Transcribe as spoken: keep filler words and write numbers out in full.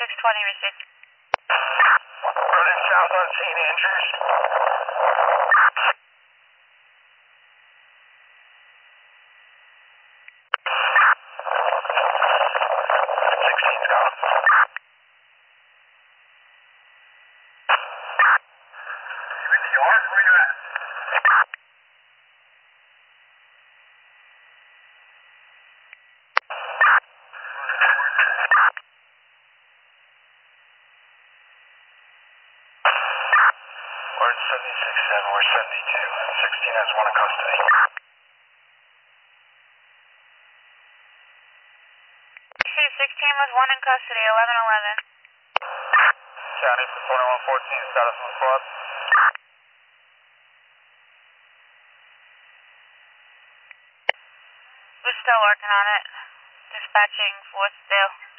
six twenty received. Running south on Saint Andrews. sixteen's gone. You in the yard? Where you at? We're at seventy-six seven, we're seventy-two. sixteen has one in custody. sixteen was one in custody, eleven eleven. County for twenty-one fourteen, status on squad. We're still working on it. Dispatching fourth still.